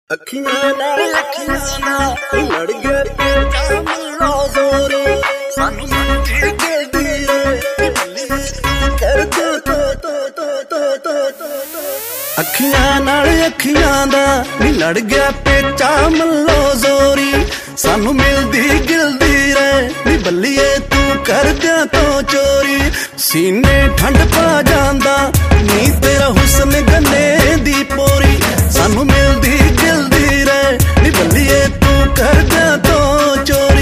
ਅੱਖੀਆਂ ਨਾਲ ਅੱਖੀਆਂ ਦਾ ਲੜ ਗਏ ਪਿਆਰ ਮੱਲੋ ਜ਼ੋਰੇ ਸਾਨੂੰ ਮੰਡੀ ਗਲਦੀ ਏ ਕਰ ਤੋ ਅੱਖੀਆਂ ਨਾਲ ਅੱਖੀਆਂ ਦਾ ਲੜ ਗਿਆ ਪੇਚਾ ਮੱਲੋ ਜ਼ੋਰੀ ਸਾਨੂੰ ਮਿਲਦੀ ਗਿਲਦੀ ਰਹਿ ਨੀ ਬੱਲੀਏ ਤੂੰ ਕਰਦਿਆਂ ਤੋਂ ਚੋਰੀ ਸੀਨੇ ਠੰਡ ਪਾ ਜਾਂਦਾ ਨੀ ਤੇਰਾ ਹੁਸਨ ਗੰਨੇ ਦੀ ਪੋਰੀ ਸਾਨੂੰ ਮਿਲਦੀ ਗਿਲਦੀ ਰਹਿ ਨੀ ਬੱਲੀਏ ਤੂੰ ਕਰਦਿਆਂ ਤੋਂ ਚੋਰੀ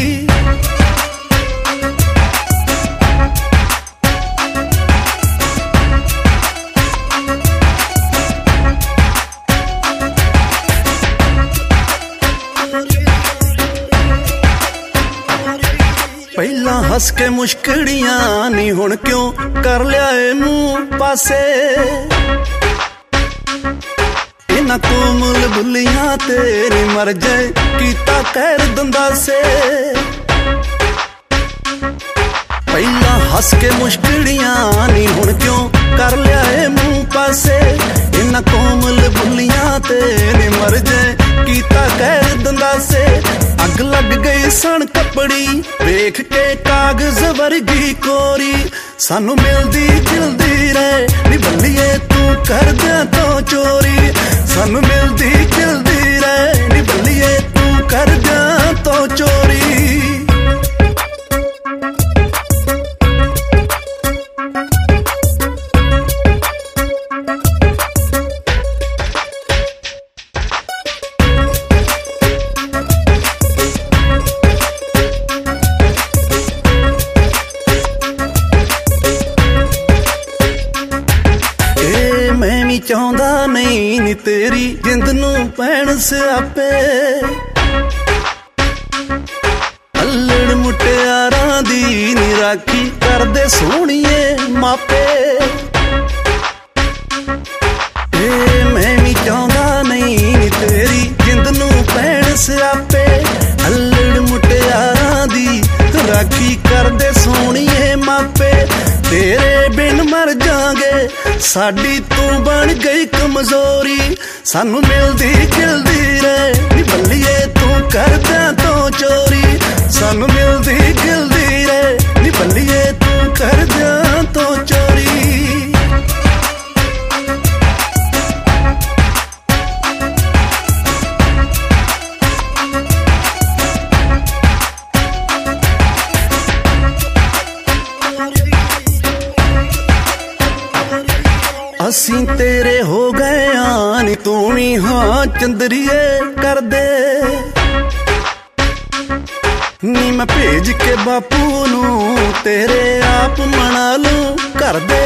ਪਹਿਲਾਂ ਹੱਸ ਕੇ ਮੁਸ਼ਕੜੀਆਂ ਨੀ ਹੁਣ ਕਿਉਂ ਕਰ ਲਿਆ ਏ ਮੂੰਹ ਪਾਸੇ ਇਹਨਾਂ ਕੋਮਲ ਬੁੱਲੀਆਂ ਤੇ ਨੀ ਮਰ ਜਾਏ ਕੀਤਾ ਕਹਿਰ ਦੰਦਾਸੇ ਪਹਿਲਾਂ ਹੱਸ ਕੇ ਮੁਸ਼ਕੜੀਆਂ ਨੀ ਹੁਣ ਕਿਉਂ ਕਰ ਲਿਆ ਏ ਮੂੰਹ ਪਾਸੇ ਇਹਨਾਂ ਕੋਮਲ ਬੁੱਲੀਆਂ ਤੇ ਨੀ ਮਰ ਜਾਏ ਕੀਤਾ ਕਹਿਰ ਦੰਦਾਸੇ ਅੱਗ ਲੱਗ ਗਈ ਸਣ ਕੱਪੜੀ ਵੇਖ ਕੇ ਕਾਗਜ਼ ਵਰਗੀ ਕੋਰੀ ਸਾਨੂੰ ਮਿਲਦੀ ਗਿਲਦੀ ਰਹਿ ਨੀ ਬੱਲੀਏ ਤੂੰ ਕਰਦਿਆਂ ਤੋਂ ਚੋਰੀ ਸਾਨੂੰ ਮਿਲਦੀ ਗਿਲਦੀ ਰਹਿ ਨੀ ਬੱਲੀਏ ਤੂੰ ਕਰਦਿਆਂ ਤੋਂ ਚੋਰੀ ਚਾਹੁੰਦਾ ਨਹੀਂ ਨੀ ਤੇਰੀ ਜਿੰਦ ਨੂੰ ਪੈਣ ਸਿਆਪੇ ਅੱਲੜ ਮੁਟਿਆਰਾਂ ਦੀ ਨੀ ਰਾਖੀ ਕਰਦੇ ਸੋਹਣੀਏ ਮਾਪੇ ਮੈਂ ਵੀ ਚਾਹੁੰਦਾ ਨਹੀਂ ਨੀ ਤੇਰੀ ਜਿੰਦ ਨੂੰ ਪੈਣ ਸਿਆਪੇ ਅੱਲੜ ਮੁਟਿਆਰਾਂ ਦੀ ਰਾਖੀ ਕਰਦੇ ਸੋਹਣੀਏ ਮਾਪੇ ਤੇਰੇ ਬਿਨ ਮਰ ਜਾਗੇ ਸਾਡੀ ਤੂੰ ਬਣ ਗਈ ਕਮਜ਼ੋਰੀ ਸਾਨੂੰ ਮਿਲਦੀ ਗਿਲਦੀ ਰਹਿ ਨੀ ਬੱਲੀਏ ਤੂੰ ਕਰਦਿਆਂ ਤੋਂ ਚੋਰੀ ਸਾਨੂੰ ਮਿਲਦੀ ਗਿਲਦੀ ਰਹਿ ਨੀ ਬੱਲੀਏ ਤੂੰ ਕਰਦਿਆਂ ਤੋਂ ਚੋਰੀ ਅਸੀਂ ਤੇਰੇ ਹੋ ਗਏ ਆ ਨੀ ਤੂੰ ਵੀ ਹਾਂ ਚੰਦਰੀਏ ਕਰਦੇ ਨੀ ਮੈਂ ਭੇਜ ਕੇ ਬਾਪੂ ਨੂੰ ਤੇਰੇ ਆਪ ਮਨਾ ਲੂੰ ਕਰਦੇ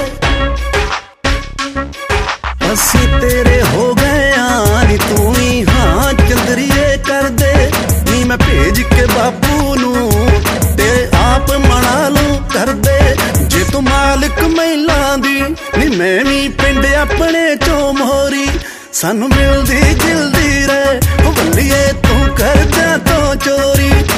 ਅਸੀਂ ਤੇਰੇ ਹੋ ਗਏ ਆ ਨੀ ਤੂੰ ਵੀ ਹਾਂ ਚੰਦਰੀਏ ਕਰਦੇ ਨੀ ਮੈਂ ਭੇਜ ਕੇ ਬਾਪੂ ਨੂੰ ਤੇ ਆਪ ਮਨਾ ਲੂੰ ਕਰਦੇ ਜੇ ਤੂੰ ਮਾਲਕ ਮਹਿਲਾਂ ਦੀ ਨੀ ਮੈਂ ਵੀ ਪਿੰਡ ਆਪਣੇ ਚੋਂ ਮੋਹਰੀ ਸਾਨੂੰ ਮਿਲਦੀ ਗਿਲਦੀ ਰਹਿ ਉਹ ਬੱਲੀਏ ਤੂੰ ਕਰਦਿਆਂ ਤੋਂ ਚੋਰੀ